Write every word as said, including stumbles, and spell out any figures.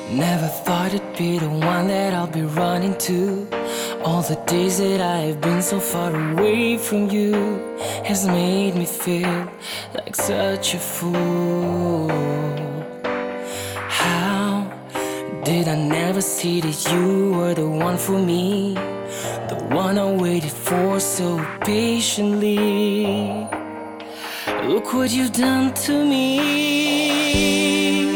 Never thought it'd be the one that I'll be running to. All the days that I have been so far away from you has made me feel like such a fool. How did I never see that you were the one for me, the one I waited for so patiently? Look what you've done to me.